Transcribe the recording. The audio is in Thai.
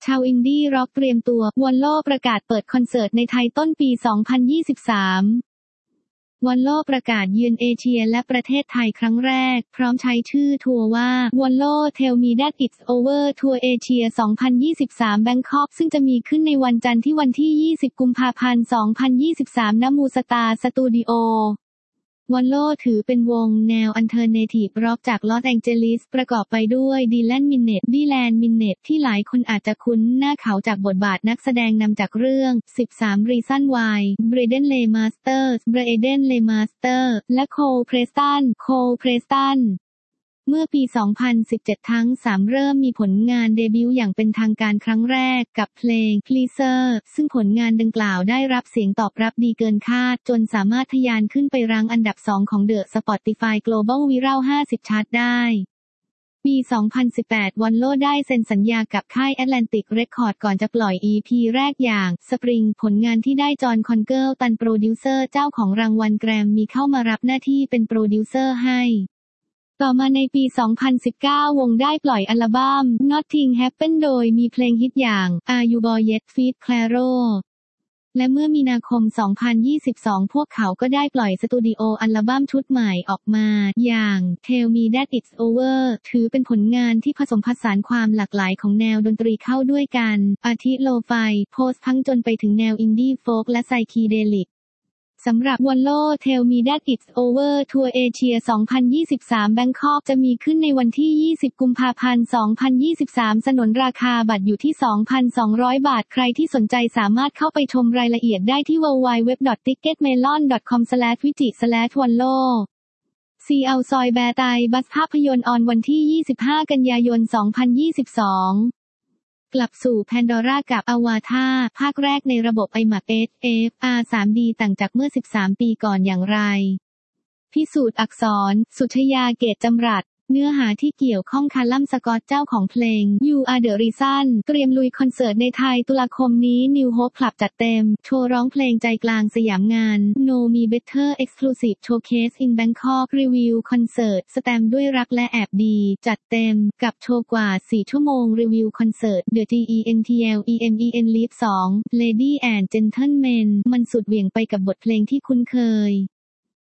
ชาวอินดี้ร็อกเตรียมตัววอลโลประกาศเปิดคอนเสิร์ตในไทยต้นปี 2023 วอลโลประกาศเยือนเอเชียและประเทศไทยครั้งแรกพร้อมใช้ชื่อทัวร์ว่าวอลโล Tell Me That It's Over Tour Asia 2023 Bangkok ซึ่งจะมีขึ้นในวันจันทร์ที่วันที่ 20 กุมภาพันธ์ 2023 ณ มูสตาร์สตูดิโอวอลโลถือเป็นวงแนวอัลเทอร์เนทีฟร็อกจากลอสแองเจลิสประกอบไปด้วยดีแลน มินเนตที่หลายคนอาจจะคุ้นหน้าเขาจากบทบาทนักแสดงนำจากเรื่อง 13 Reasons Why เบรเดน เลมาสเตอร์ และโคล เพรสตันเมื่อปี 2017 ทั้ง 3 เริ่มมีผลงานเดบิวต์อย่างเป็นทางการครั้งแรกกับเพลง Pleasure ซึ่งผลงานดังกล่าวได้รับเสียงตอบรับดีเกินคาดจนสามารถทะยานขึ้นไปรั้งอันดับ 2 ของ The Spotify Global Viral 50 Chart ได้ ปี 2018 วอลโลได้เซ็นสัญญากับค่าย Atlantic Records ก่อนจะปล่อย EP แรกอย่าง Spring ผลงานที่ได้จอห์น คอนเกิลตันโปรดิวเซอร์เจ้าของรางวัลแกรมมี่เข้ามารับหน้าที่เป็นโปรดิวเซอร์ให้ต่อมาในปี 2019 วงได้ปล่อยอัลบั้ม Nothing Happened โดยมีเพลงฮิตอย่าง Are You Boy Yet feat. Clairo และเมื่อมีนาคม 2022 พวกเขาก็ได้ปล่อยสตูดิโออัลบั้มชุดใหม่ออกมาอย่าง Tell Me That It's Over ถือเป็นผลงานที่ผสมผสานความหลากหลายของแนวดนตรีเข้าด้วยกันอาทิโลไฟโพสต์พังจนไปถึงแนวอินดี้โฟล์คและไซคีเดลิกสำหรับวอลโล Tell Me That It's Over Tour Asia 2023 Bangkok จะมีขึ้นในวันที่ 20 กุมภาพันธ์ 2023 สนนราคาบัตรอยู่ที่ 2,200 บาทใครที่สนใจสามารถเข้าไปชมรายละเอียดได้ที่ www.ticketmelon.com/wiki/wallo ซีเอาซอยแบร์ไตบัสภาพยนตร์ออนวันที่ 25 กันยายน 2022กลับสู่แพนดอร่ากับอวาธาภาคแรกในระบบ IMAX FR 3D ต่างจากเมื่อ 13 ปีก่อนอย่างไรพิสูจน์อักษรสุชยาเกตจำรัดเนื้อหาที่เกี่ยวข้องคาลัมสกอตเจ้าของเพลง You Are the Reason เตรียมลุยคอนเสิร์ตในไทยตุลาคมนี้ New Hope Club จัดเต็มโชว์ร้องเพลงใจกลางสยามงาน No Me Better Exclusive Showcase in Bangkok รีวิวคอนเสิร์ตสแตมป์ด้วยรักและแอบดีจัดเต็มกับโชว์กว่า 4 ชั่วโมงรีวิวคอนเสิร์ต The GENTLEMEN Live 2 Lady and Gentlemen มันสุดเหวี่ยงไปกับบทเพลงที่คุ้นเคย